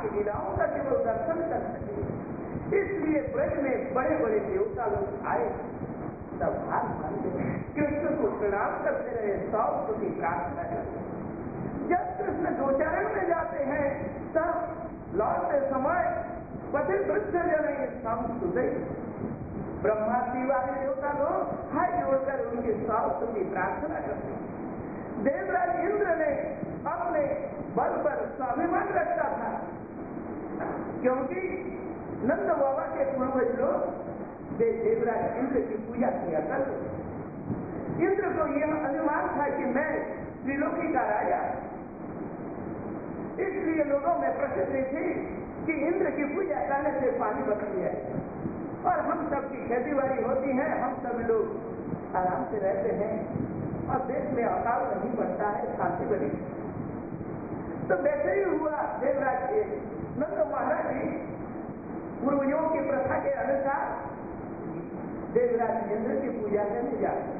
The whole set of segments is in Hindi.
की लीलाओं का केवल दर्शन कर सके, इसलिए ब्रज में बड़े बड़े देवता लोग आए, सब हाथ मानते कृष्ण को प्रणाम करते रहे, सौ स्तुति प्रार्थना करते। जब कृष्ण गोचारण में जाते हैं तब लौटते समय पति वृद्ध जने संस्तुति, ब्रह्मा वाले देवता लोग हाथ जोड़कर उनकी सौ स्तुति प्रार्थना करते। देवराज इंद्र ने अपने बल पर स्वाभिमान रखता था, क्योंकि नंद बाबा के पूर्वज लोग देवराज इंद्र की पूजा किया करते। इंद्र को यह अभिमान था कि मैं त्रिलोकी का राजा, इसलिए लोगों में प्रसिद्धि थी कि इंद्र की पूजा करने से पानी बरस जाए और हम सबकी खेती बाड़ी होती है, हम सब लोग आराम से रहते हैं और देश में अकाल नहीं बढ़ता है, शांति बनी। तो वैसे ही हुआ। देवराज के नंद महाराज जी पूर्वजों की प्रथा के अनुसार देवराज इंद्र की पूजा करने जाते।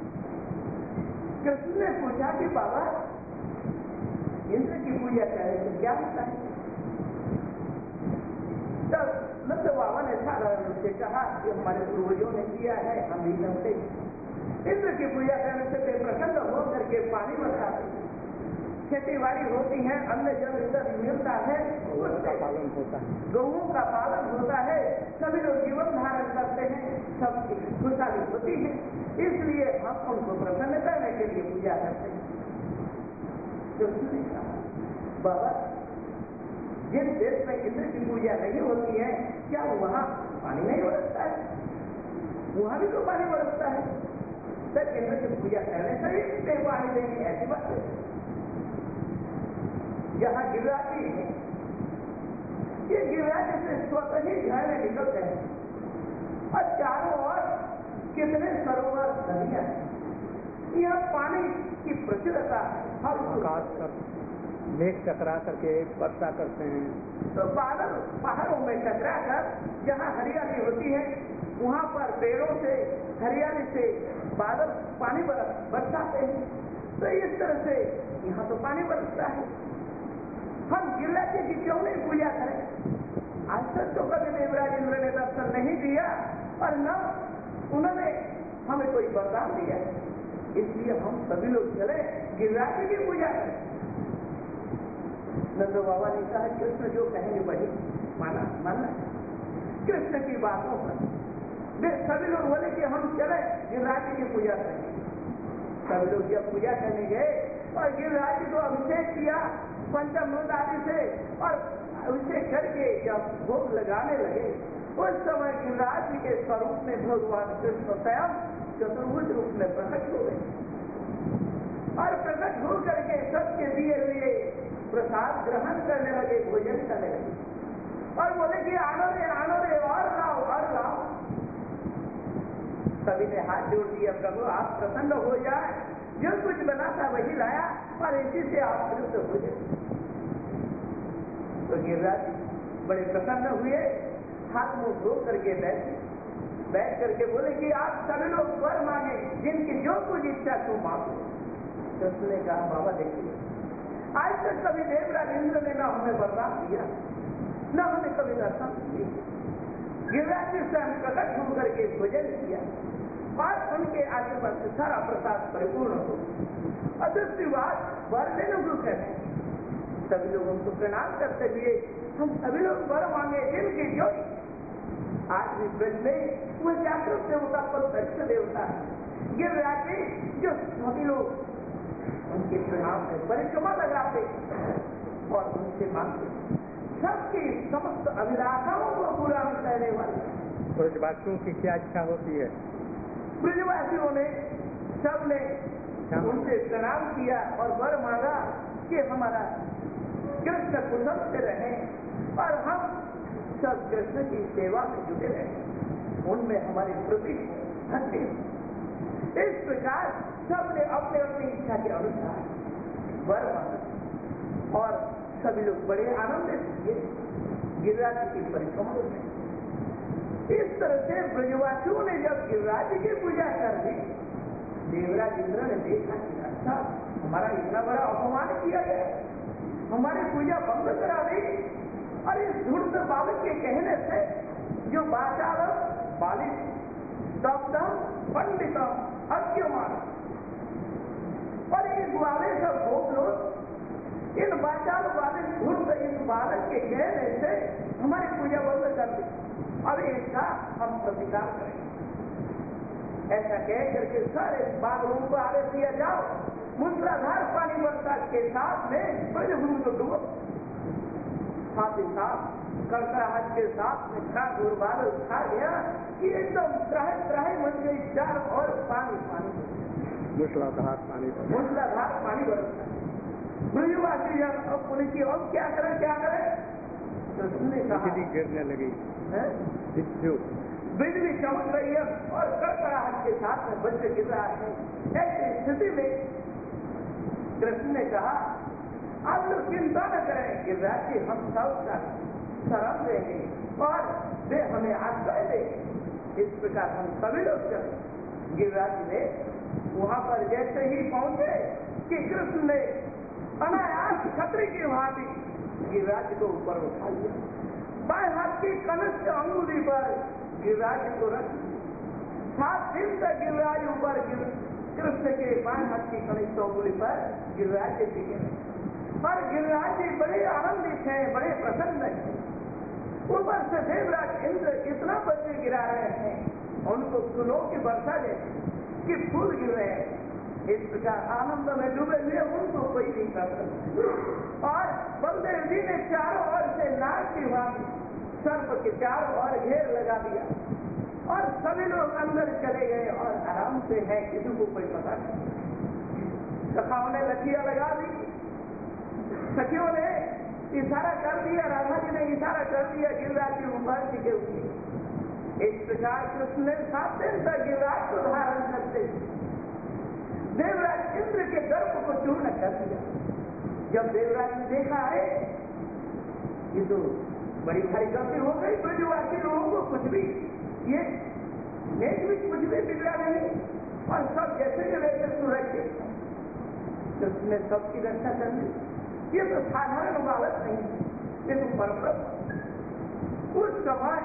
कृष्ण ने पूछा कि बाबा इंद्र की पूजा करने से क्या होता है? तब नंद बाबा ने साधारण रूप से कहा कि हमारे पूर्वजों ने किया है, हम भी करते। इंद्र की पूजा करने से वे प्रसन्न होकर के पानी बरसाते, खेती बाड़ी होती है, अन्न जल इधर मिलता है, उसका पालन होता है, गौओं का पालन होता है, सभी लोग जीवन धारण करते हैं, सबकी खुशहाली होती है, इसलिए हम उनको प्रसन्न करने के लिए पूजा करते हैं। तो उसने कहा बाबा जिस देश में इंद्र की पूजा नहीं होती है, क्या वहां पानी नहीं बरसता है? वहां भी तो पानी बरसता है, सर इंद्र की पूजा करने से ही पानी देंगे, ऐसी बात है। जहां गिरिराज है, ये गिरिराज से स्वतः ही झरने निकलते हैं और चारों ओर कितने सरोवर नदियां हैं, यह पानी की प्रचुरता हर खास कर मेघ टकरा करके वर्षा करते हैं। तो बादल पहाड़ों में टकरा कर जहाँ हरियाली होती है वहाँ पर पेड़ों से हरियाली से बादल पानी बरसाते हैं। तो इस तरह से यहाँ तो पानी बरसता है। हम गिरिराज की क्यों नहीं पूजा करें? आज तक तो कभी देवराज इंद्र ने दर्शन नहीं दिया और न उन्होंने हमें कोई वरदान दिया, इसलिए हम सभी लोग चले गिरिराज की पूजा करें। नंद बाबा ने कहा कृष्ण जो कहेंगे वही मानना। कृष्ण की बातों पर वे सभी लोग बोले कि हम चले गिरिराज की पूजा करेंगे। सभी लोग जब पूजा करने गए और गिरिराज को अभिषेक किया पंचामृत आदि से और अभिषेक करके जब भोग लगाने लगे उस समय गिरिराज के स्वरूप में भगवान कृष्ण स्वयं चतुर्भुज रूप में प्रकट हो गए और प्रकट हो करके सबके दिए हुए प्रसाद ग्रहण करने लगे, भोजन करने लगे और बोले कि आनो रे और लाओ। सभी ने हाथ जोड़ दिया, प्रभु आप प्रसन्न हो जाए, जो कुछ बना था वही लाया और इसी से आप तृप्त हो जाए। तो गिरिराज बड़े प्रसन्न हुए, हाथ मुंह धो करके बैठ करके बोले कि आप सभी लोग वर मांगे, जिनकी जो कुछ इच्छा तो मांगो। तो उसने कहा बाबा देखिए आज तक कभी देवराज इंद्र ने न हमें वरदान दिया, न हमें कभी दर्शन दिए। गिरिराज से स्वयं प्रकट होकर के भोजन किया और उनके आशीर्वाद से सारा प्रसाद परिपूर्ण हो। और दूसरी बात वर देने को कहते हैं, सभी लोग उनको प्रणाम करते हुए हम सभी लोग वर मांगे, जिनकी जो आज भी ब्रज में वह जागृत देवता पर दक्ष देवता है गिरिराज जो सभी लोग उनके प्रणाम में परिक्रमा लगाते और उनसे मांगते, सबकी समस्त अभिलाषाओं को पूरा करने वाले। ब्रजवासियों की क्या इच्छा होती है? ब्रजवासियों ने सबने उनसे प्रणाम किया और वर मांगा कि हमारा कृष्ण कुशल से रहे और हम सब कृष्ण की सेवा में जुटे रहे, उनमें हमारी प्रति भक्ति। इस प्रकार सबने अपने अपनी इच्छा के अनुसार वर मांगा और सभी लोग बड़े आनंदित हुए गिरिराज की परिक्रमा में। इस तरह से ब्रजवासियों ने जब गिरिराज की पूजा कर दी, देवराज इंद्र ने देखा कि अच्छा हमारा इतना बड़ा अपमान किया गया, हमारी पूजा भंग करा दी और इस धूर्त बालक के कहने से जो वाचालम बालिश दब्दम पंडितम अज्ञमान और इस वाले सब भोग लोग इन वाचाल वाले धूर्त इस बालक के कहने से हमारी पूजा बंद कर दी, अब इसका हम प्रतिकार करेंगे। ऐसा कह करके सारे बादलों को आगे दिया जाओ, मूसलाधार पानी वर्षा के साथ में ब्रजभूमि को डूबो। साथ ही साथ कड़कड़ाहट के साथ में इतना दूर बादल छा गया कि एकदम त्राही बन गई, चार और पानी मूसलाधार पानी बरसता। ब्रजवासी जन अब बोले कि अब क्या करें तो उसने कहा गिरने लगी, बिजली चमक रही है और कड़कड़ाहट के साथ में वज्र गिर रहा है। ऐसी स्थिति में कृष्ण ने कहा आप लोग चिंता न करें, गिरिराज जी हम सबका शरण देंगे और वे हमें आश्रय देंगे। इस प्रकार हम सभी लोग चले। गिरिराज जी ने वहां पर जैसे ही पहुंचे कि कृष्ण ने अनायास छतरी की भांति गिरिराज को ऊपर उठा लिया, बाएं हाथ की कनिष्ठ अंगुली पर गिरिराज को रख 7 दिन तक गिरिराज ऊपर कृष्ण के बाएं हाथ की कनिष्ठ अंगुली पर गिरिराज जी टिके और गिरिराज जी बड़े आनंदित हैं, बड़े प्रसन्न हैं। ऊपर से देवराज इंद्र इतना वज्र गिरा रहे हैं, उनको फूलों की वर्षा जैसे कि फूल गिर रहे हैं। इस प्रकार आनंद में डूबे हुए उनको कोई नहीं कर सकता। और बलदेव जी ने चारों ओर से नाग की भांति सर्प के चारों ओर घेर लगा दिया और सभी लोग अंदर चले गए और आराम से है, किसी को कोई पता नहीं। सखाओं ने लठियां लगा दी, सखियों ने इशारा कर दिया, राधा जी ने इशारा कर दिया गिरिराज के ऊपर टिके हुए। इस प्रकार कृष्ण ने 7 दिन तक गिरिराज को धारण करते देवराज इंद्र के गर्भ को चूर्ण कर दिया। जब देवराज ने देखा है ये तो बड़ी भारी गलती हो गई, ब्रजवासी लोगों को कुछ भी ये कुछ भी बिगड़ा नहीं और सब जैसे के वैसे सुरक्षित। कृष्ण ने सबकी रक्षा कर ली। ये तो साधारण बालक नहीं, ये तो परब्रह्म। उस समय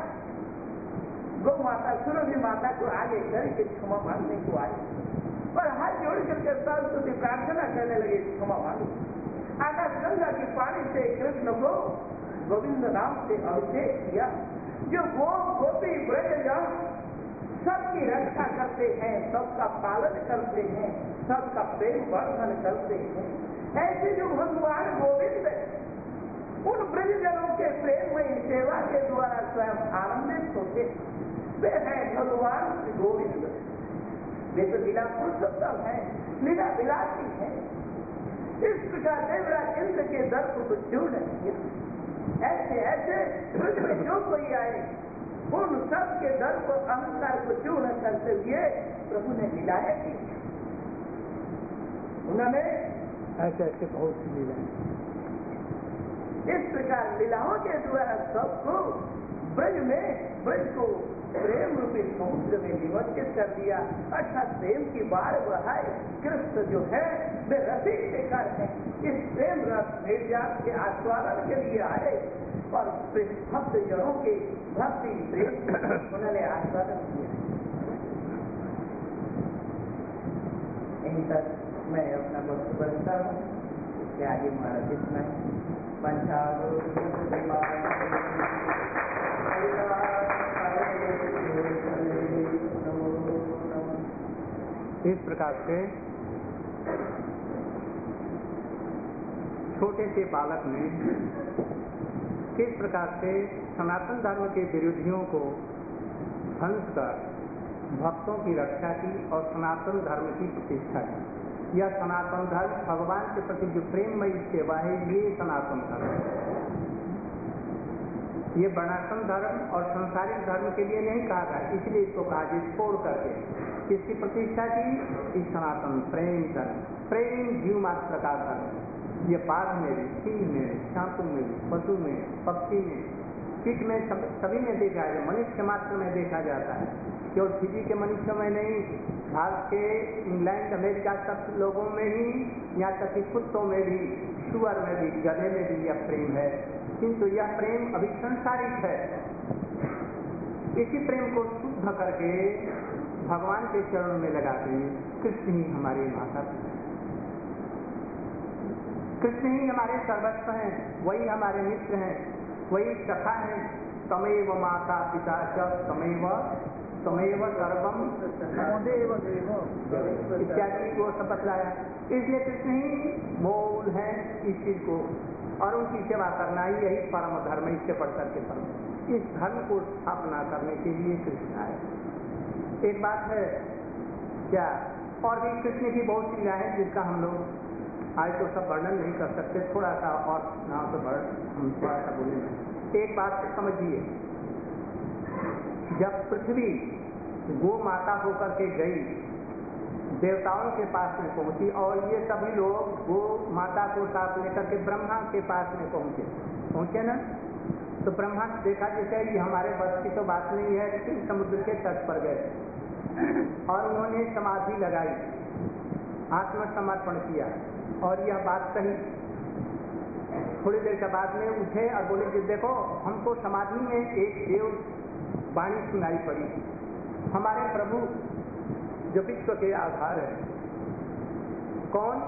गौ माता सुरभि माता को आगे करके क्षमा मांगने को आए और हाथ जोड़ करके सरस्वती प्रार्थना करने लगे, क्षमा मांगो। आकाश गंगा के पानी से कृष्ण को गोविंद नाम से अभिषेक किया। जो गोपी ब्रजजन सबकी रक्षा करते हैं, सबका पालन करते हैं, सबका प्रेम वर्धन करते हैं, ऐसे जो भगवान गोविंद उन ब्रजजनों के प्रेम में सेवा के द्वारा स्वयं आनंदित होते, वे हैं भगवान श्री गोविंद। वे तो लीला पुरुषोत्तम है, लीला विलासी है। इस प्रकार देवराज इंद्र के दर्प को चूर्ण किया। ऐसे ऐसे ब्रज में जो कोई आए उन सब के दर्प अहंकार को चूर्ण करते हुए प्रभु ने लीलाएं की। उन्होंने ऐसे ऐसे बहुत सी लीलाएं, इस प्रकार लीलाओं के द्वारा सबको ब्रज को प्रेम रूपी समुद्र में निमज्जित कर दिया। अर्थात प्रेम की बाढ़ बढ़ाए। कृष्ण जो है वे रसिक शेखर है, इस प्रेम रस निर्यात के आस्वादन के लिए आए और भक्त जनों के भक्ति प्रेम उन्होंने आस्वादन किया। यहीं तक मैं अपना वक्त बरता हूँ। आगे महाराज इतना इस प्रकार से छोटे से बालक ने किस प्रकार से सनातन धर्म के विरोधियों को ध्वंस कर भक्तों की रक्षा की और सनातन धर्म की प्रतिष्ठा की। यह सनातन धर्म भगवान के प्रति जो प्रेममयी सेवा है, ये सनातन धर्म। ये वर्णाश्रम धर्म और सांसारिक धर्म के लिए नहीं कहा गया, इसलिए इसको कहा जी छोड़ करके किसकी प्रतिष्ठा की? इस सनातन प्रेम धर्म। प्रेम जीव मात्र का धर्म। ये बाघ में भी, सिंह में भी, सांप में भी, पशु में, पक्षी में, कीट में, सभी में देखा है। मनुष्य मात्र में देखा जाता है, केवल फिजी के मनुष्यों में नहीं, भारत के, इंग्लैंड, अमेरिका सब लोगों में ही, यहाँ तक कि कुत्तों में भी, सुअर में भी, गधे में भी यह प्रेम है। किंतु यह प्रेम अभी संसारिक है। इसी प्रेम को शुद्ध करके भगवान के चरणों में लगा दें। कृष्ण ही हमारे माता पिता, कृष्ण ही हमारे सर्वस्व हैं, वही हमारे मित्र हैं, वही सखा है। तमेव माता पिता च तमेव सर्वम इत्यादि को शपथ लाया। इसलिए कृष्ण ही मूल है इस चीज को, और उनकी सेवा करना ही यही परम धर्म, इससे बढ़कर के परम। इस धर्म को स्थापना करने के लिए कृष्ण आए। एक बात है क्या, और भी कृष्ण की बहुत सी लीलाएं हैं जिसका हम लोग आज तो सब वर्णन नहीं कर सकते, थोड़ा सा और नाम से हम थोड़ा सा बोलेंगे। एक बात समझिए, जब पृथ्वी गो माता होकर के गई, देवताओं के पास में पहुंची, और ये सभी लोग गो माता को साथ लेकर के ब्रह्मा के पास में पहुंचे ना, तो ब्रह्मा ने देखा जैसे ये हमारे बस की तो बात नहीं है, लेकिन समुद्र के तट पर गए और उन्होंने समाधि लगाई, आत्मसमर्पण किया, और यह बात कही। थोड़ी देर के बाद में उठे और बोले कि देखो, हमको समाधि में एक देव वाणी सुनाई पड़ी, हमारे प्रभु जो विश्व के आधार है, कौन?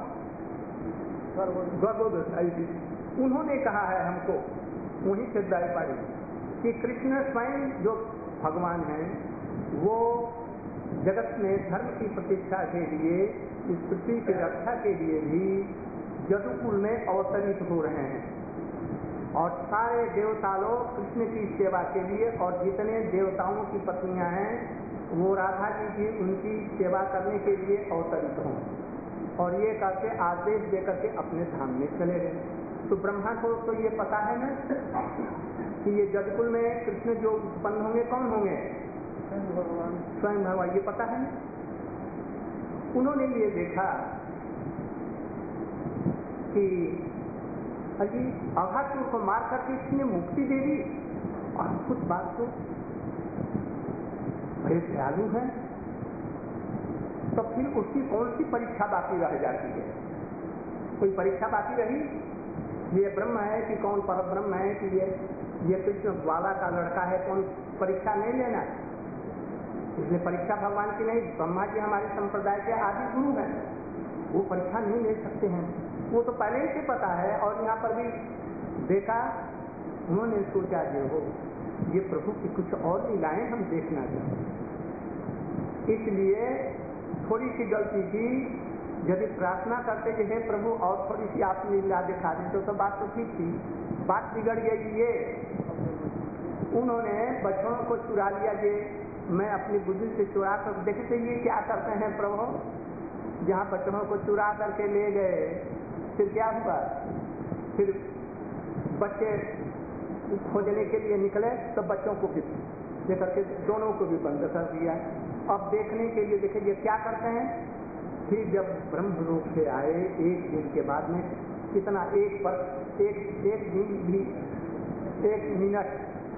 गर्भोदय जी, उन्होंने कहा है हमको, वहीं से दाई पड़ी कि कृष्ण स्वयं जो भगवान है, वो जगत में धर्म की प्रतिष्ठा के लिए, इस पृथ्वी की रक्षा के लिए भी यदुकुल में अवतरित हो रहे हैं, और सारे देवता लोग कृष्ण की सेवा के लिए, और जितने देवताओं की पत्नियां हैं वो राधा जी की उनकी सेवा करने के लिए अवतरित हों, और ये करके आदेश देकर के अपने धाम में चले गए। तो ब्रह्मा को तो ये पता है ना कि ये जगकुल में कृष्ण जो उत्पन्न होंगे कौन होंगे? स्वयं भगवान, ये पता है ना। उन्होंने ये देखा कि अजी अघासुर को मार करके इसने मुक्ति दे दी, और कुछ बात तो बड़े दयालु हैं, तो फिर उसकी कौन सी परीक्षा बाकी रह जाती है? कोई परीक्षा बाकी रही? ये ब्रह्म है कि कौन पर ब्रह्म है कि ये कृष्ण ग्वाला का लड़का है, कौन परीक्षा नहीं लेना? इसलिए परीक्षा भगवान की नहीं, ब्रह्मा जी हमारे संप्रदाय के आदि गुरु हैं, वो परीक्षा नहीं ले सकते हैं, वो तो पहले ही से पता है। और यहाँ पर भी देखा, उन्होंने सोचा जो हो ये प्रभु की कुछ और लीलाएं हम देखना चाहते, इसलिए थोड़ी सी गलती की, यदि प्रार्थना करते कि हे प्रभु और थोड़ी सी आप लीला दिखा दें तो बात तो ठीक थी। बात बिगड़ गई ये, उन्होंने बच्चों को चुरा लिया। ये मैं अपनी बुद्धि से चुरा कर देखते ये क्या करते हैं प्रभु, जहाँ बच्चों को चुरा करके ले गए, फिर क्या हुआ? फिर बच्चे खोजने के लिए निकले तो बच्चों को भी लेकर के दोनों को भी बंद कर दिया। अब देखने के लिए देखे ये क्या करते हैं। फिर जब ब्रह्मलोक से आए एक दिन के बाद में, कितना एक दिन भी 1 मिनट,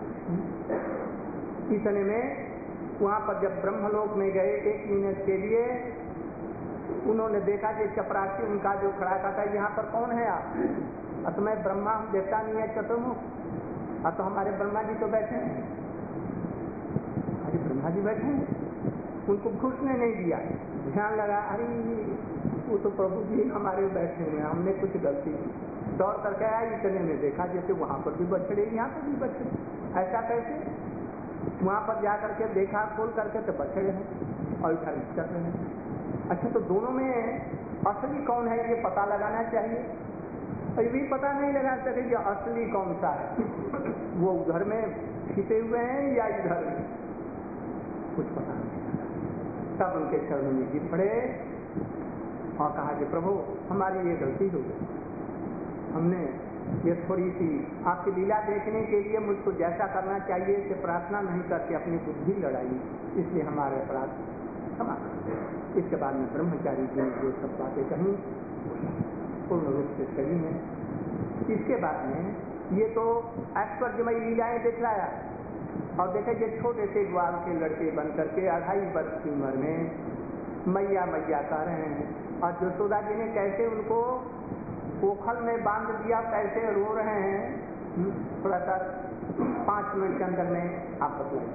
इतने में वहाँ पर जब ब्रह्मलोक में गए 1 मिनट के लिए, उन्होंने देखा कि चपरासी उनका जो खड़ा था, यहाँ पर कौन है आप? तो मैं ब्रह्मा हूँ, देखता नहीं है चतुर्मुख। तो हमारे ब्रह्मा जी तो बैठे हैं। अरे ब्रह्मा जी बैठे हैं, उनको घुसने नहीं दिया। ध्यान लगा, अरे वो तो प्रभु जी हमारे बैठे हुए हैं, हमने कुछ गलती की। दौड़ करके आया, इतने में देखा जैसे वहाँ पर भी बछड़े, यहाँ पर भी बछड़े। ऐसा कैसे? वहाँ पर जा करके देखा, खोल करके तो बछड़े हैं और इधर कर रहे हैं। अच्छा, तो दोनों में असली कौन है ये पता लगाना चाहिए। ये भी पता नहीं लगा सके कि असली कौन सा है, वो घर में छिपे हुए हैं या इधर में, कुछ पता नहीं। तब उनके चरणों में गिर पड़े और कहा कि प्रभु हमारी ये गलती हो गई, हमने ये थोड़ी सी आपकी लीला देखने के लिए मुझको जैसा करना चाहिए इसे प्रार्थना नहीं करके अपनी बुद्धि लड़ाई, इसलिए हमारे अपराध क्षमा कर। इसके बाद में ब्रह्मचारी जी ने जो सब बातें कही पूर्ण रूप से सही है। इसके बाद में ये तो ऐश्वर्यमयी लीलाएं दिखलाया, और देखे ये छोटे से ग्वाल के लड़के बन करके 2.5 वर्ष की उम्र में मैया मैया कर रहे हैं, और यशोदा जी ने कैसे उनको पोखल में बांध दिया, कैसे रो रहे हैं, थोड़ा सा 5 मिनट के अंदर में आप बतलाएं।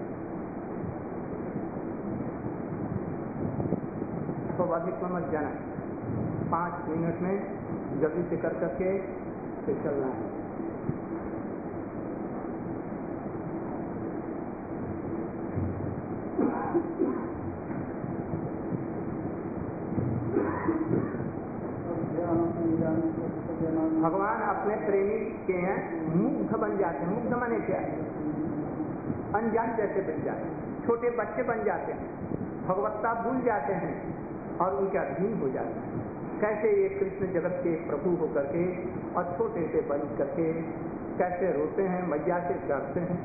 तो अधिक में मत जाना, 5 मिनट में जल्दी से कर करके फिर चलना है। भगवान अपने प्रेमी के हैं मुग्ध बन जाते हैं। मुग्ध माने क्या है? अनजान जैसे बन जाते हैं, छोटे बच्चे बन जाते हैं, भगवत्ता भूल जाते हैं और उनके अधीन हो जाते हैं। कैसे ये कृष्ण जगत के प्रभु होकर के और छोटे से बन करके कैसे रोते हैं, मैया से डरते हैं।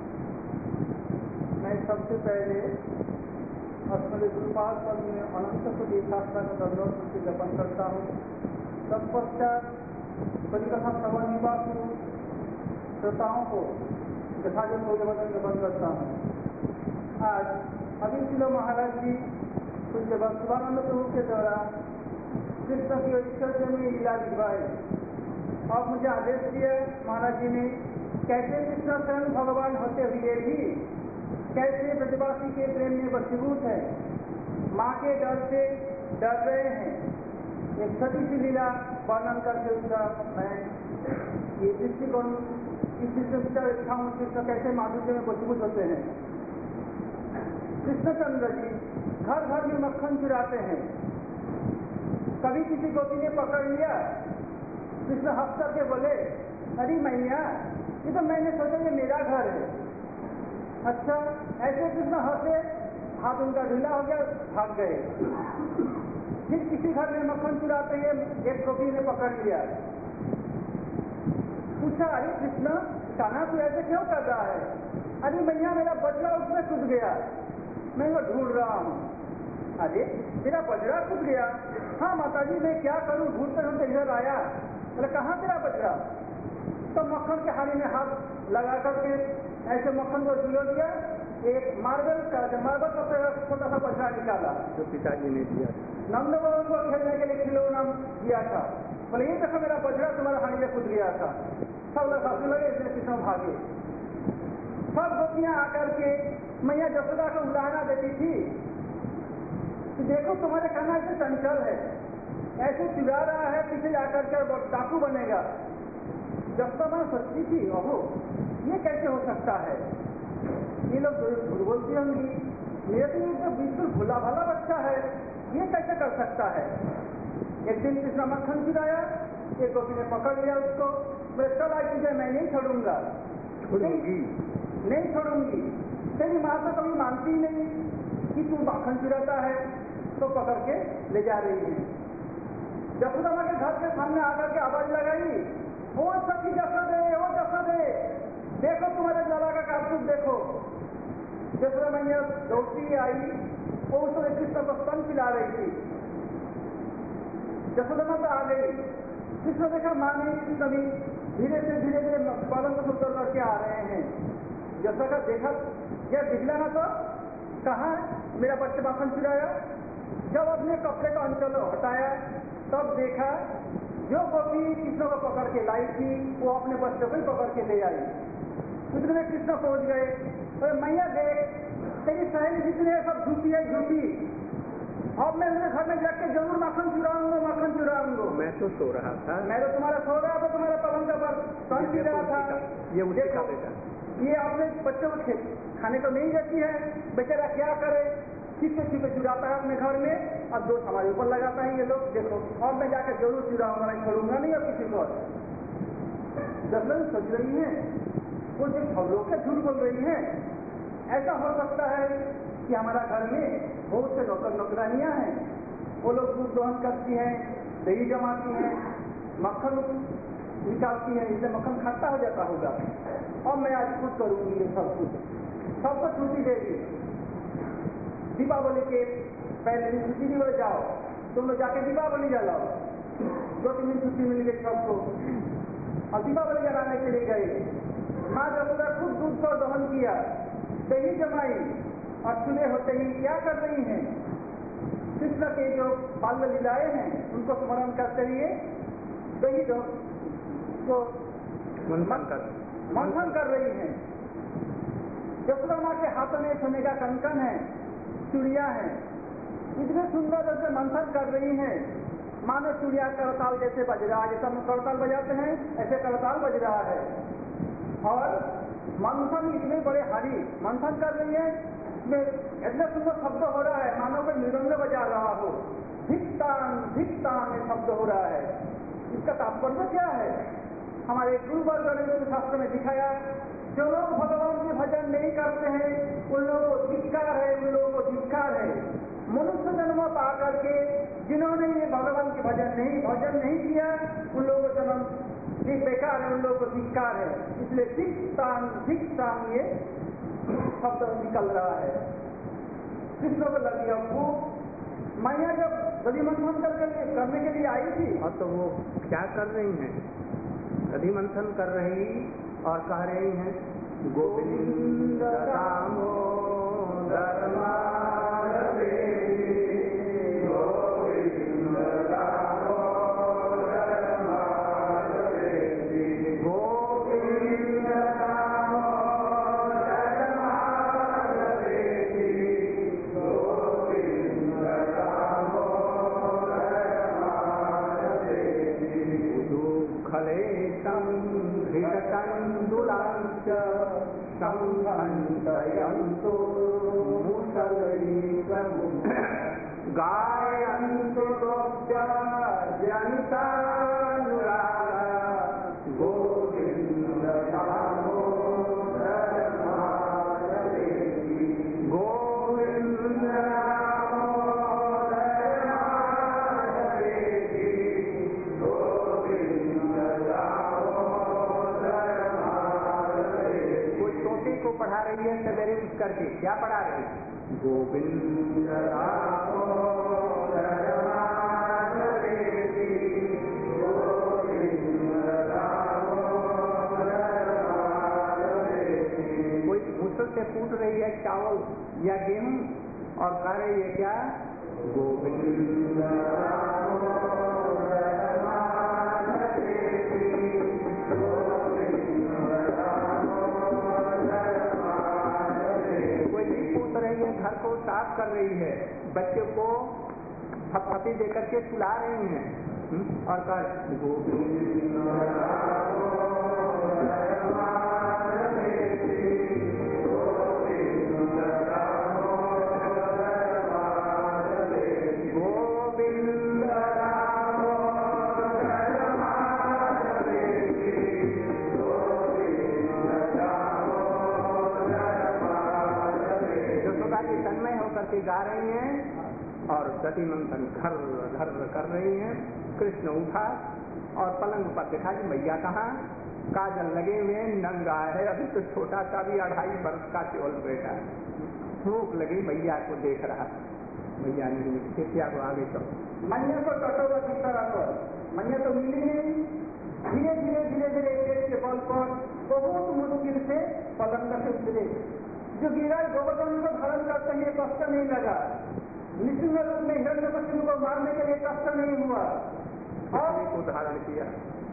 मैं सबसे पहले अपने गुरुपाद पर में अनंत को देखास्ता का दंडों से जपन करता हूँ। तत्पश्चात परिकथा श्रवण निवास श्रोताओं को यथाजन भोजन जपन करता हूँ। आज अभिशिलो महाराज जी कुछ शिवानंद प्रभु के द्वारा कृष्ण की ऐश्वर्य में लीला दिखवाई और मुझे आदेश दिया महाराज जी ने, कैसे कृष्ण स्वयं भगवान होते हुए भी कैसे ब्रजवासी के प्रेम में वशीभूत है, माँ के डर से डर रहे हैं। एक छोटी सी लीला वर्णन करके उसका मैं ये दृष्टिकोण इस दृष्टि रखा हूँ। कृष्ण कैसे माधुर्य में वशीभूत होते हैं। कृष्णचंद्र जी घर घर में मक्खन चुराते हैं। कभी किसी गोपी ने पकड़ लिया, कृष्ण हंस करके बोले, अरे मैया ये तो मैंने सोचा ये मेरा घर है। अच्छा, ऐसे कृष्ण हंसे, हाथ उनका ढीला हो गया, भाग गए। फिर किसी घर में मक्खन चुराते हैं, एक गोपी ने पकड़ लिया, पूछा, अरे कृष्ण कान्हा तू ऐसे क्यों कर रहा है? अरे मैया मेरा बछड़ा उसमें कूद गया, मैं वो ढूंढ रहा हूँ। अरे तेरा बछड़ा कूद गया? हाँ माताजी मैं क्या करूँ, ढूंढते ढूंढते इधर आया। बोले कहाँ तेरा बछड़ा? तो मक्खन के हाली में हाथ लगा करके ऐसे मक्खन को झुलो दिया, एक मार्बल का छोटा सा बछड़ा निकाला जो पिताजी ने दिया, नंद बाबू को खेलने के लिए खिलौना दिया था। बोले ये देखो मेरा बछड़ा तुम्हारा हानि में कूद गया था। सब लोग हंसने लगे, इसलिए कृष्ण भागे। सब गोपियां आकर के मैया यशोदा को उलाहना देती थी कि देखो तुम्हारे कान्हा ऐसे चंचल है, ऐसे चुरा रहा है, पीछे जाकर के डाकू बनेगा। यशोदा सोचती थी, ओहो ये कैसे हो सकता है, ये लोग बोलती होंगी, मेरे तो बिल्कुल भोला भाला बच्चा है, ये कैसे कर सकता है। एक दिन कृष्ण मक्खन चुराया, एक गोपी ने पकड़ लिया उसको, मैं चल आज तुझे मैं नहीं छोड़ूंगा, नहीं छोड़ूंगी। तेरी माँ तो कभी मानती नहीं कि तू मक्खन चुराता है, तो पकड़ के ले जा रही है। यशोदा माँ के घर के सामने आकर के आवाज लगाई, ओ सखी जसोदे, ओ जसोदे, देखो तुम्हारे ज्वाला का कारतूस देखो। यशोदा मैया दौड़ती आई, वो उस समय कृष्ण को स्तन पिला रही थी। यशोदा माता आ गई, कृष्ण देखा माँ ने कभी धीरे धीरे पालन को उतर करके आ रहे हैं। यशोदा देखा यह दिखला ना, तो कहाँ मेरा बच्चे माखन चुराया। जब अपने कपड़े का अंचल हटाया तब देखा जो गोपी कृष्ण को पकड़ के लाई थी वो अपने बच्चों को ही पकड़ के ले आई। उतने में कृष्ण पहुंच गए, और मैया देख तेरी सहेली जितनी है सब झूठी है, झूठी। अब मैं उनके घर में जाके जरूर माखन चुराऊंगा। मैं तो सो रहा था, मैं तो तुम्हारा सो रहा था, तुम्हारा पलंग का पर स्तन पी रहा था। ये उसी का बेटा, ये आपने बच्चों को खाने को नहीं देती है, बेचारा क्या करे, छिपे चुराता है अपने घर में और दोष हमारे ऊपर लगाता है ये लोग। देखो और मैं जाकर जरूर चुराऊंगा, मैं छोड़ूंगा नहीं और किसी को। जब लोग सोच रही है वो जो खबरों के झूठ बोल रही है, ऐसा हो सकता है कि हमारा घर में बहुत से नौकर नौकरानियां हैं, वो लोग दूध दोहन करती हैं, दही जमाती हैं, मक्खन निकालती हैं, इससे मक्खन खट्टा हो जाता होगा। और मैं आज खुद करूंगी ये सब कुछ, सबको छुट्टी देगी। दीपावली के पहले दिन छुट्टी नहीं बोले जाओ, तुम लोग जाके दीपावली जलाओ। 2-3 दिन छुट्टी मिल गई सबको और दीपावली जलाने के लिए गए। माँ यशोदा खुद दूध को दोहन किया, दही जमाई और सुबह होते ही क्या कर रही हैं, कृष्ण के जो बाल्य लीलाएं हैं उनको स्मरण करते हुए दही को मंथन कर रही हैं। यशोदा माँ के हाथों में सोने का कंकन है, चूड़ियां हैं, इतने सुंदर जैसे मंथन कर रही हैं, मानो चूड़िया करताल जैसे बज रहा है, जैसे हम करताल बजाते हैं ऐसे करताल बज रहा है। और मंथन इतने बड़े हरी मंथन कर रही है, इसमें इतने सुंदर शब्द हो रहा है मानो कोई मृदंग बजा रहा हो, धिक्तान ये शब्द हो रहा है। इसका तात्पर्य क्या है? हमारे गुरुवर्ग ने शास्त्र में दिखाया, जो लोग भगवान के भजन नहीं करते हैं उन लोगों को धिक्कार है, उन लोगों को धिक्कार है। मनुष्य जन्म पा करके जिन्होंने ये भगवान के भजन नहीं किया उन लोगों को जन्म बेकार है, उन लोगों को धिक्कार है। इसलिए धिक्तान ये शब्द निकल रहा है। कृष्ण को लगी अब वो मैया जब दधि मंथन करने के लिए आई थी, और तो वो क्या कर रही हैं? दधि मंथन कर रही और कह रही हैं गोविंद दामोदर माधवे, गोविंद दामोदर माधवे, गोविंद दामोदर माधवे, गोविंद दामोदर माधवे, दुःखलेशं हृदकन्दुलाञ्च संहन्तयन्तु मुसलैकमुः, गायन्तु गोप्यजनितानुरागा, गोविन्द दामोदर माधवे, गोविन्द दामोदर माधवे, गोविन्द दामोदर माधवे। कोई तोते को पढ़ा रही है सवेरे उठ करके, क्या पढ़ा रही है? गोविंद दामोदर माधवे, गोविंद दामोदर माधवे। कोई भूसों से कूट रही है चावल या गेहूं और कह रही है क्या? गोविंद दामोदर माधवे, गोविंद दामोदर माधवे। कोई भी पूछ रही है, घर को साफ कर रही है, बच्चों को थपथपी देकर के सुला रही हैं और कह गोविंद दामोदर माधवे, गोविंद दामोदर माधवे, गोविंद दामोदर माधवे, गोविंद दामोदर माधवे। यशोदा जी तन्मय होकर के गा रही हैं और दधि मंथन घर घर कर रही हैं। कृष्ण उठा और पलंग पर देखा कि मैया कहाँ? काजल लगे हुए, नंगा है, अभी तो छोटा सा भी 2.5 वर्ष का केवल बेटा है। भूख लगी, मैया को देख रहा, मैया नहीं मिलती, क्या को आगे चलो। मैया को टटोरा कितना रखो, मैया तो मिली नहीं। धीरे धीरे पेट के बल पर बहुत मुश्किल से पलंग से उतरे। जो गिरा गोवर्धन को धारण करते हैं कष्ट नहीं लगा, निश्चित रूप में हिरण्यकशिपु को मारने के लिए कष्ट नहीं हुआ। और को धारण किया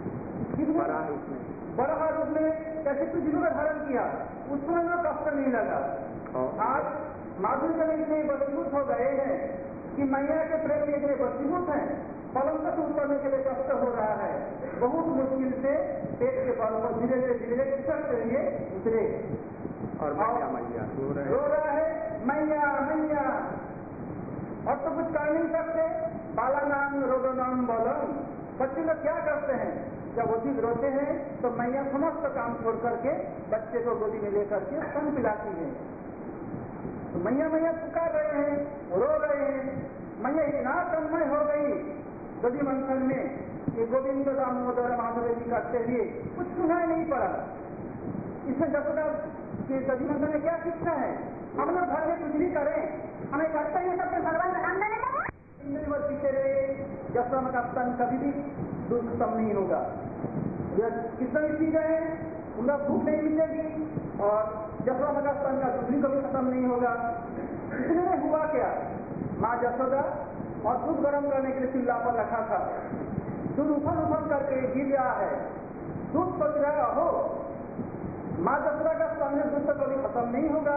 बड़ा रूप में कैसे पृथ्वी का धारण किया, उसमें कष्ट नहीं लगा। आज माधुर्य में इतने वशीभूत हो गए हैं कि मैया के प्रेम में इतने वशीभूत हैं, पलंग से उतरने के लिए कष्ट हो रहा है। बहुत मुश्किल से पेट के बल पर धीरे धीरे उतरे और मैया रो रहा है, मैया मैया। और तो कुछ कर नहीं सकते। बाला नाम रोदो नाम बोलम। बच्चे लोग क्या करते हैं, जब अधिक रोते हैं तो मैया समस्त काम छोड़ करके बच्चे को गोदी में लेकर के स्तन पिलाती है। तो मैया मैया पुकार रहे हैं, रो रहे हैं। मैया इतना तन्मय हो गई दधि मंथन में कि गोविंद दामोदर माधवे जी करते हुए कुछ सुनाई नहीं पड़ा। इसमें यशोदा के दधि मंथन में क्या शिक्षा है? हम लोग घर में कुछ भी करें, हमें कर्तव्य सबके भगवान का काम करना है। जीते रहे, यशोदा का स्तन कभी भी दुख कम नहीं होगा। कितना भी चीज है, उनका भूख नहीं मिलेगी और यशोदा का स्तन का दूध कभी खत्म नहीं होगा। इसलिए में हुआ क्या, माँ यशोदा और दूध गर्म करने के लिए चूल्हा पर रखा था। दूध उफल करके गिर रहा है। दूध सोच रहा हो माँ जसोदा का स्वामी दुख तो कभी खत्म नहीं होगा,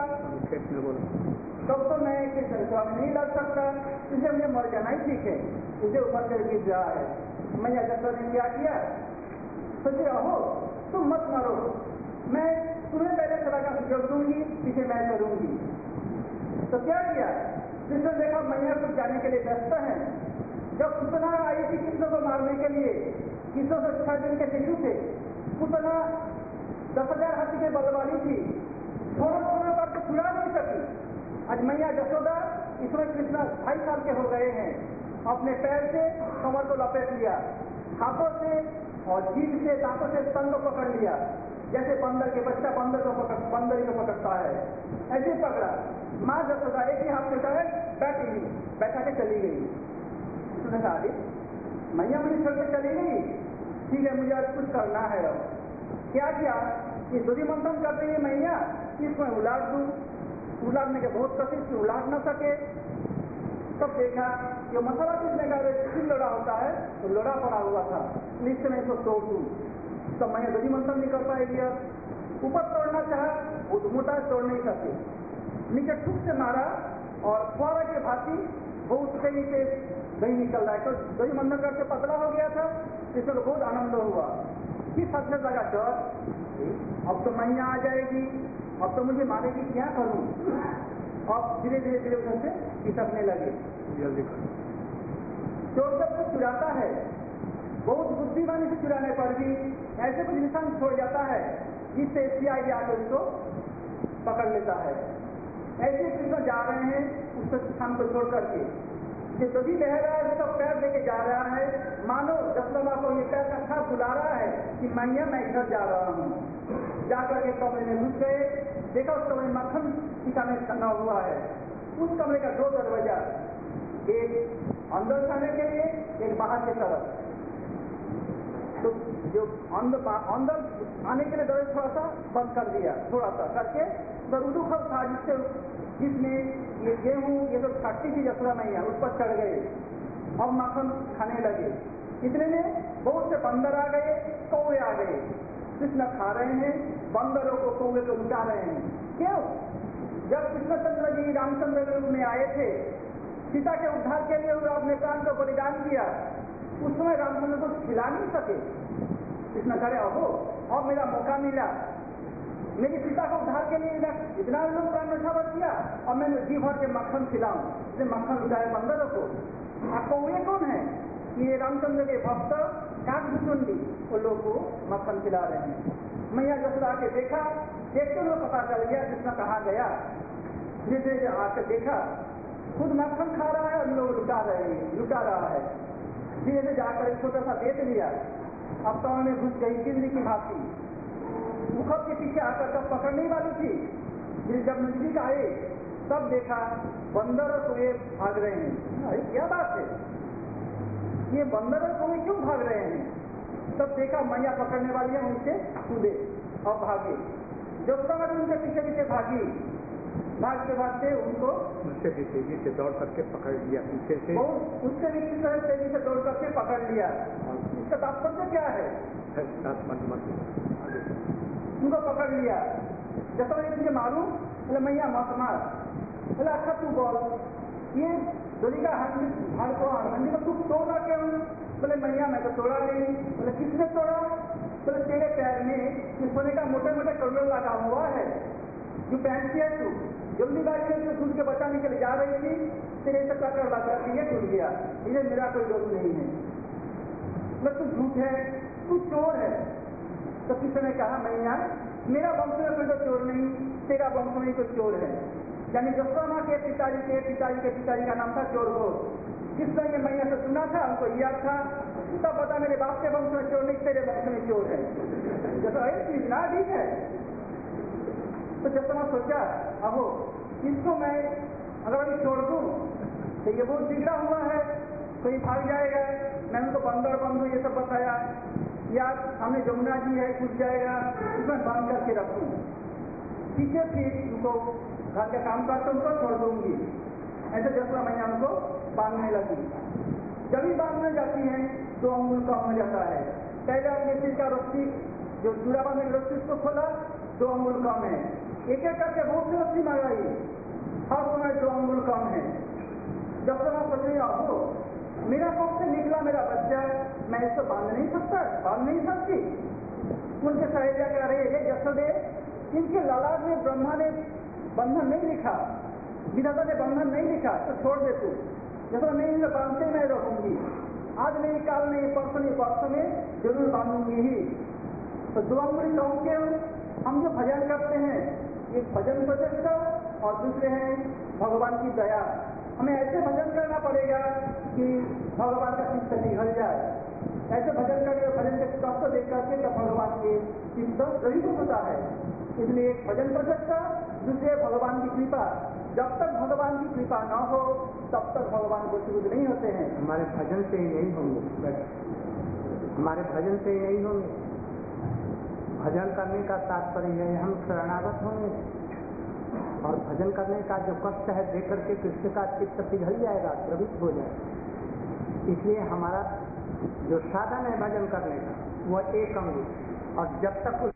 तब तो मैं कृष्ण स्वामी नहीं लड़ सकता, इसलिए मुझे मर जाना ही ठीक है। मुझे ऊपर से गिर रहा है। मैया जसोदा ने क्या किया, सोचे अहो तुम मत मरो, मैं तुम्हें पहले सदा का सुजोग दूंगी, पीछे मैं करूंगी। तो क्या किया, कृष्ण देखा मैया कुछ जाने के लिए व्यस्त है। जब पूतना आई थी कृष्ण को मारने के लिए, कृष्ण से 6 दिन के शिशु थे, पूतना 10,000 हाथी के बल वाली थी, थोड़ा करके छुड़ा नहीं सकी। आज मैया जसोदा, इसमें कृष्ण 2.5 साल के हो गए हैं, अपने पैर से कमर को लपेट लिया, हाथों से और जीभ से दांतों से स्तन को पकड़ लिया, जैसे बंदर के बच्चा बंदर को पकड़ता है, ऐसे पकड़ा। माँ जसोदा एक ही हाथ से उठाए, बैठा के चली गई। उसने कहा अरे मैया मुझे छोड़ के चली गई, ठीक है मुझे आज कुछ करना है। अब क्या किया, ये दूरी मंथन कर रही है मैया, इसमें उलाट दूं, उलाटने के बहुत कोशिश की, उलाट न सके। तब देखा कि मसाला पीसने का स्टील लोड़ा होता है, तो लोड़ा पड़ा हुआ था, नीचे में इसको तोड़ दूं। तब मैया दूरी मंथन नहीं कर पाएगी। अब ऊपर तोड़ना चाहा, वो मोटा तोड़ नहीं सके, नीचे ठुक से मारा और फुआरा के भांति बहुत तेजी से दही निकल रहा है। तो दही मंथन करके पतला हो गया था, इसमें बहुत आनंद हुआ। किस हद से लगा डर, अब तो मैया आ जाएगी, अब तो मुझे मारेगी, क्या करूं। अब धीरे धीरे उधर से खिसकने लगे। जल्दी करो। चोर जब कुछ चुराता है, बहुत बुद्धिमानी से चुराने पर भी ऐसे कुछ निशान छोड़ जाता है, जिससे सीआईडी आकर उसको पकड़ लेता है। ऐसे कृष्ण जा रहे हैं उस स्थान को छोड़ करके, जो नदी बह रहा है उसका पैर लेके जा रहा है, मानो जसोदा को ये पैर का साथ बुला रहा है कि मैया मैं इधर जा रहा हूँ। जाकर के कमरे में घुस गए, देखा उस कमरे मक्खन टीका में टंगा हुआ है। उस कमरे का 2 दरवाजा, एक अंदर जाने के लिए, एक बाहर की तरफ। तो जो अंदर आने के लिए दरवाजा थोड़ा सा बंद कर दिया, थोड़ा सा करके उदुखल था, जिसमें ये गेहूं ये तो खट्टी थी जसोदा मैया, उस पर चढ़ गए और माखन खाने लगे। इतने में बहुत से बंदर आ गए, कौवे आ गए, कृष्ण खा रहे हैं, बंदरों को कौवे को लुटा रहे हैं। क्यों, जब कृष्णचंद्र जी रामचंद्र के रूप में आए थे, सीता के उद्धार के लिए उन्होंने अपने प्राण को बलिदान किया, उस समय रामचंद्र को खिला नहीं सके। कृष्ण करे अहो और मेरा मौका मिला, मेरी सीता को उद्धार के लिए इतना लोग प्राण न्यौछावर किया, और मैं जी भर के मक्खन खिलाऊं, इसलिए मक्खन लुटाए बंदरों को। आपको वे कौन है, ये रामचंद्र के भक्त काकभुचुंडी, वो लोग को मक्खन खिला रहे हैं। मैया जसोदा के देखा, देखते हुए पता चल गया कृष्ण कहाँ गया। धीरे धीरे आकर देखा खुद मक्खन खा रहा है और लोग लुटा रहा है। धीरे धीरे जाकर एक छोटा सा बेच लिया, अब तो में घुस गई किंदी की भांति। मुखब के पीछे आकर तब पकड़ने वाली थी, फिर जब नजदीक आए तब देखा बंदर और कौवे भाग रहे हैं। अरे क्या बात है, ये बंदर और कौवे क्यों भाग रहे हैं। तब देखा मैया पकड़ने वाली है, उनसे कूदे और भागे। जब तक उनके पीछे पीछे भागी, भागते उनको उससे भी तेजी से दौड़ करके पकड़ लिया, पीछे से उससे भी तेजी से दौड़ करके पकड़ लिया। इसका तात्पर्य क्या है, उनको पकड़ लिया। जब तक तुझे मारूं, बोले मैया मत मार। बोले अच्छा तू बोल, ये दोरी का हंडी को तू तोड़ा क्यों। बोले मैया मैं तो तोड़ा नहीं। बोले किसने तोड़ा। बोले तेरे पैर में सोने का मोटे मोटे टोलर लगा हुआ है, जो पहनती है तू, जल्दीबाजी में दूध के बचाने के लिए जा रही थी, तेरे से कटर लगा दिया, टूट गया, इसे मेरा कोई दोष नहीं है। बोले तू झूठ है, तू चोर है। तो किसी ने कहा मैया मेरा वंश में कोई तो चोर नहीं, तेरा वंश में कोई चोर है। यानी जसोदा के पिताजी का नाम था चोर घोष। जिस ये मैया से सुना था, हमको याद था, तब पता मेरे बाप के वंश में चोर नहीं, तेरे वंश में चोर है। जैसा चीज ना ठीक है। तो जसोदा सोचा अहो इसको मैं अगर अभी छोड़ दूं तो ये बहुत बिगड़ा हुआ है, कोई भाग जाएगा। मैंने उनको बंदर बंधु ये सब बताया, या हमने जमुना जी है छूट जाएगा, उसमें बांध करके रखूं, पीछे फिर उनको घर का काम करते उनको छोड़ दूंगी। ऐसे जसोदा मैया उनको बांधने लगी। जब भी बांधने जाती हैं तो अंगुल कम हो जाता है। पहले अपने सिर का रस्सी जो चूड़ा बांधने की रस्सी उसको खोला, 2 अंगुल कम है, एक एक करके बहुत से रस्सी मंगाई, हर समय 2 अंगुल कम है। जब तक आप सोच रही हो मेरा कब से निकला मेरा बच्चा, मैं इसको बांध नहीं सकता, बांध नहीं सकती। उनके सहेलिया कह रही है यशोदे, इनके ललाट में ब्रह्मा ने बंधन नहीं लिखा, विधाता ने बंधन नहीं लिखा, तो छोड़ दे तू। जैसा नहीं इन्हें बांधते मैं रहूंगी, आज नहीं काल नहीं परसों में जरूर बांधूंगी ही। तो 2 अंगुली कम के हम जो भजन करते हैं, एक भजन प्रचेष्टा और दूसरे हैं भगवान की दया। हमें ऐसे भजन करना पड़ेगा कि भगवान का चित्त निगल जाए, ऐसे भजन करके भजन के कष्ट देख करके जब भगवान के चित्त गरीब होता है। इसलिए एक भजन प्रचेष्टा, दूसरे भगवान की कृपा। जब तक भगवान की कृपा न हो तब तक भगवान को शुद्ध नहीं होते हैं। हमारे भजन से ही नहीं होंगे, हमारे भजन से ही नहीं होंगे। भजन करने का तात्पर्य है हम शरणागत होंगे, और भजन करने का जो कष्ट है देख करके कृष्ण का चित्त पिघल जाएगा, प्रवृत्त हो जाएगा। इसलिए हमारा जो साधन है भजन करने का वो एक अंग, और जब तक